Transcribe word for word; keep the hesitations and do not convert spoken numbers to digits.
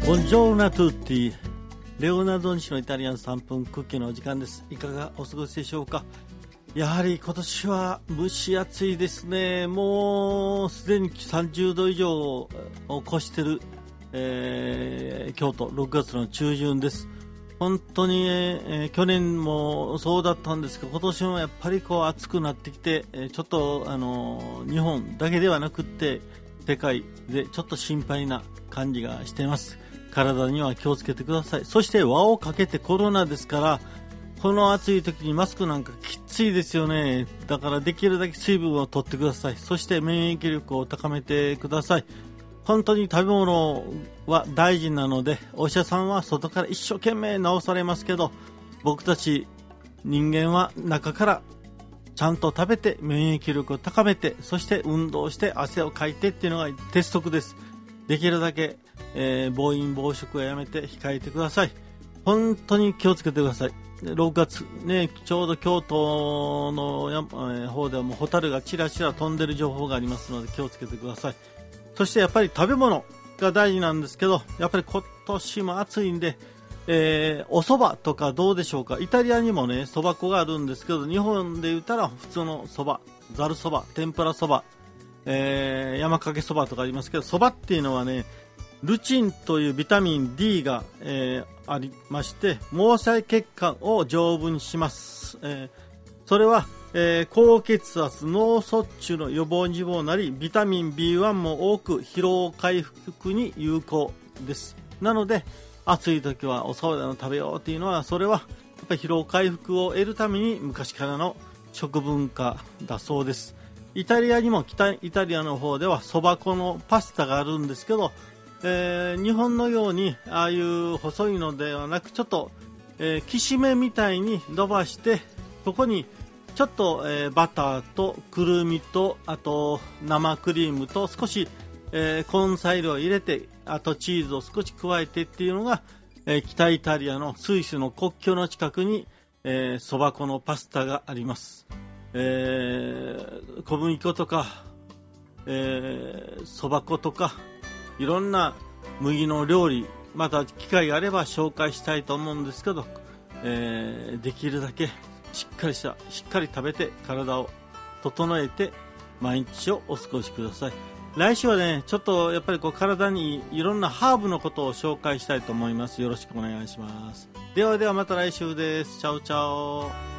ボンジョーナトゥッティ、レオナルド西のイタリアンさんぷんクッキーのお時間です。いかがお過ごしでしょうか。やはり今年は蒸し暑いですね。もうすでにさんじゅうど以上を超してる、えー、京都ろくがつの中旬です。本当に、えー、去年もそうだったんですが、今年もやっぱりこう暑くなってきて、えー、ちょっとあのー、日本だけではなくって世界でちょっと心配な感じがしています。体には気をつけてください。そして輪をかけてコロナですから、この暑い時にマスクなんかきついですよね。だからできるだけ水分を取ってください。そして免疫力を高めてください。本当に食べ物は大事なので、お医者さんは外から一生懸命治されますけど、僕たち人間は中からちゃんと食べて免疫力を高めて、そして運動して汗をかいてっていうのが鉄則です。できるだけ、えー、暴飲暴食はやめて控えてください。本当に気をつけてください。ろくがつ、ね、ちょうど京都のや、えー、方ではもうホタルがちらちら飛んでる情報がありますので気をつけてください。そしてやっぱり食べ物が大事なんですけど、やっぱり今年も暑いんで、えー、お蕎麦とかどうでしょうか。イタリアにもね、蕎麦粉があるんですけど、日本で言ったら普通の蕎麦、ざる蕎麦、天ぷら蕎麦、えー、山かけ蕎麦とかありますけど、蕎麦っていうのはね、ルチンというビタミン D が、えー、ありまして、毛細血管を丈夫にします。えー、それは、えー、高血圧、脳卒中の予防にもなり、ビタミン ビーワン も多く疲労回復に有効です。なので暑い時はお蕎麦を食べようっていうのは、それはやっぱり疲労回復を得るために昔からの食文化だそうです。イタリアにも北イタリアの方では蕎麦粉のパスタがあるんですけど、えー、日本のようにああいう細いのではなく、ちょっと、えー、きしめんみたいに伸ばして、そこにちょっと、えー、バターとくるみと、あと生クリームと少し、えー、根菜類を入れて、あとチーズを少し加えてっていうのが、えー、北イタリアのスイスの国境の近くにそば、えー、粉のパスタがあります。えー、小麦粉とかそば、えー、粉とかいろんな麦の料理、また機会があれば紹介したいと思うんですけど、えー、できるだけしっかりしたしっかり食べて体を整えて毎日をお過ごしください。来週はね、ちょっとやっぱりこう体にいろんなハーブのことを紹介したいと思います。よろしくお願いします。ではではまた来週です。チャオチャオ。